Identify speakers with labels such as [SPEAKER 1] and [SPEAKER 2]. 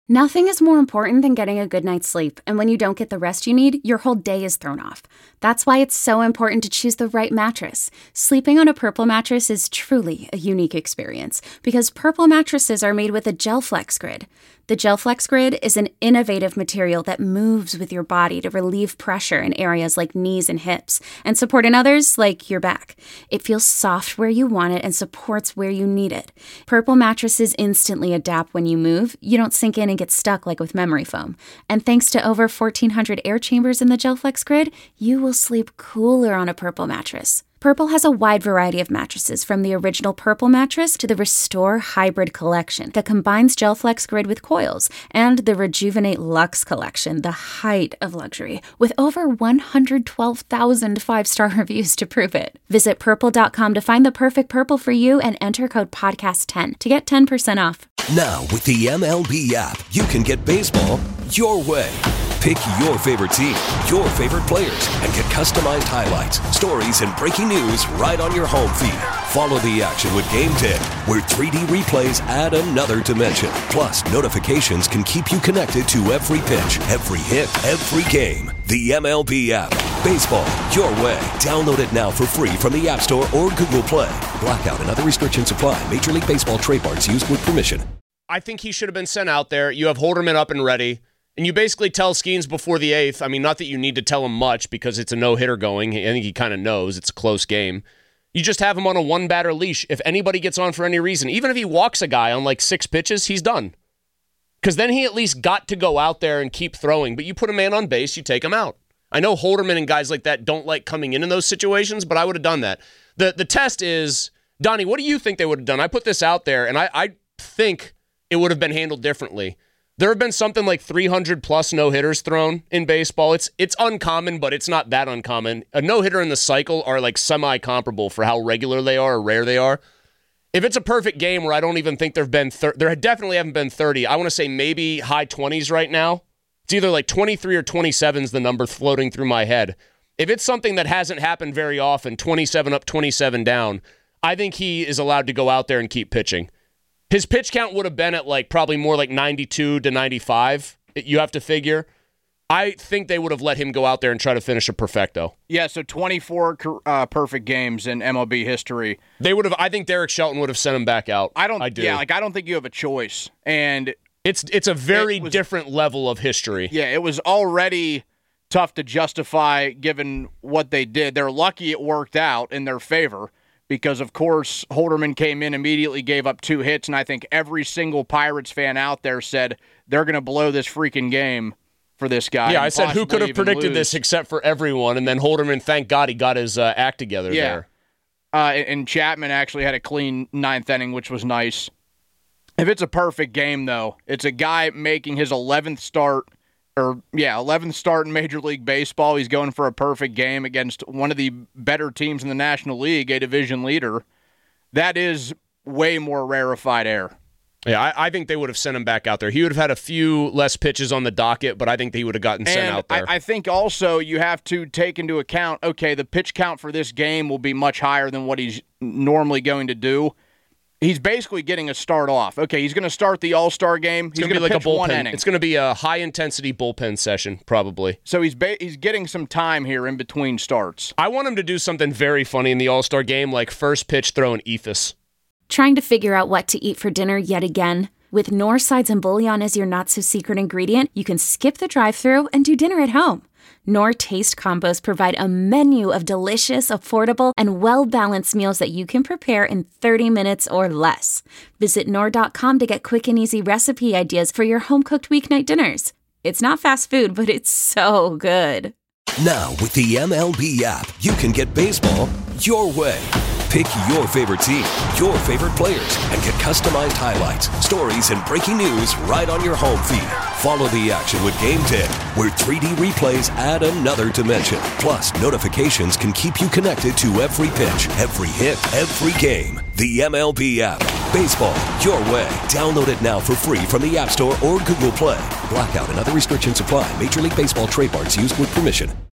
[SPEAKER 1] Nothing is more important than getting a good night's sleep, and when you don't get the rest you need, your whole day is thrown off. That's why it's so important to choose the right mattress. Sleeping on a Purple mattress is truly a unique experience, because Purple mattresses are made with a GelFlex Grid. The GelFlex Grid is an innovative material that moves with your body to relieve pressure in areas like knees and hips, and support in others like your back. It feels soft where you want it and supports where you need it. Purple mattresses instantly adapt when you move. You don't sink in and get stuck like with memory foam. And thanks to over 1,400 air chambers in the GelFlex Grid, you will sleep cooler on a Purple mattress. Purple has a wide variety of mattresses, from the original Purple mattress to the Restore Hybrid collection that combines GelFlex Grid with coils, and the Rejuvenate Luxe collection, the height of luxury, with over 112,000 five-star reviews to prove it. Visit purple.com to find the perfect Purple for you and enter code podcast10 to get 10% off.
[SPEAKER 2] Now, with the MLB app, you can get baseball your way. Pick your favorite team, your favorite players, and get customized highlights, stories, and breaking news right on your home feed. Follow the action with Game Day, where 3D replays add another dimension. Plus, notifications can keep you connected to every pitch, every hit, every game. The MLB app. Baseball your way. Download it now for free from the App Store or Google Play. Blackout and other restrictions apply. Major League Baseball trademarks used with permission.
[SPEAKER 3] I think he should have been sent out there. You have Holderman up and ready. And you basically tell Skeens before the 8th. I mean, not that you need to tell him much because it's a no-hitter going. I think he kind of knows it's a close game. You just have him on a one-batter leash. If anybody gets on for any reason, even if he walks a guy on like 6 pitches, he's done. Because then he at least got to go out there and keep throwing. But you put a man on base, you take him out. I know Holderman and guys like that don't like coming in those situations, but I would have done that. The test is, Donnie, what do you think they would have done? I put this out there, and I think it would have been handled differently. There have been something like 300-plus no-hitters thrown in baseball. It's uncommon, but it's not that uncommon. A no-hitter in the cycle are like semi-comparable for how regular they are or rare they are. If it's a perfect game where I don't even think there definitely haven't been 30, I want to say maybe high 20s right now. It's either like 23 or 27 is the number floating through my head. If it's something that hasn't happened very often, 27 up, 27 down, I think he is allowed to go out there and keep pitching. His pitch count would have been at like probably more like 92 to 95, you have to figure. I think they would have let him go out there and try to finish a perfecto.
[SPEAKER 4] Yeah, so 24 perfect games in MLB history.
[SPEAKER 3] They would have. I think Derek Shelton would have sent him back out. I do.
[SPEAKER 4] Yeah, I don't think you have a choice. And
[SPEAKER 3] it's a very different level of history.
[SPEAKER 4] Yeah, it was already tough to justify given what they did. They're lucky it worked out in their favor. Because, of course, Holderman came in, immediately gave up 2 hits, and I think every single Pirates fan out there said they're going to blow this freaking game for this guy.
[SPEAKER 3] Yeah, I said who could have predicted this except for everyone, and then Holderman, thank God, he got his act together there.
[SPEAKER 4] And Chapman actually had a clean 9th inning, which was nice. If it's a perfect game, though, it's a guy making his 11th start in Major League Baseball. He's going for a perfect game against one of the better teams in the National League, a division leader. That is way more rarefied air.
[SPEAKER 3] Yeah, I think they would have sent him back out there. He would have had a few less pitches on the docket, but I think he would have gotten sent out there.
[SPEAKER 4] I think also you have to take into account, okay, the pitch count for this game will be much higher than what he's normally going to do. He's basically getting a start off. Okay, he's going to start the All-Star game. He's going to pitch 1 inning.
[SPEAKER 3] It's going to be a high-intensity bullpen session, probably.
[SPEAKER 4] So he's getting some time here in between starts.
[SPEAKER 3] I want him to do something very funny in the All-Star game, like first pitch throw an ephus.
[SPEAKER 1] Trying to figure out what to eat for dinner yet again? With Knorr sides and bouillon as your not-so-secret ingredient, you can skip the drive-thru and do dinner at home. Knorr Taste Combos provide a menu of delicious, affordable, and well-balanced meals that you can prepare in 30 minutes or less. Visit Knorr.com to get quick and easy recipe ideas for your home-cooked weeknight dinners. It's not fast food, but it's so good.
[SPEAKER 2] Now, with the MLB app, you can get baseball your way. Pick your favorite team, your favorite players, and get customized highlights, stories, and breaking news right on your home feed. Follow the action with Game Day, where 3D replays add another dimension. Plus, notifications can keep you connected to every pitch, every hit, every game. The MLB app. Baseball your way. Download it now for free from the App Store or Google Play. Blackout and other restrictions apply. Major League Baseball trademarks used with permission.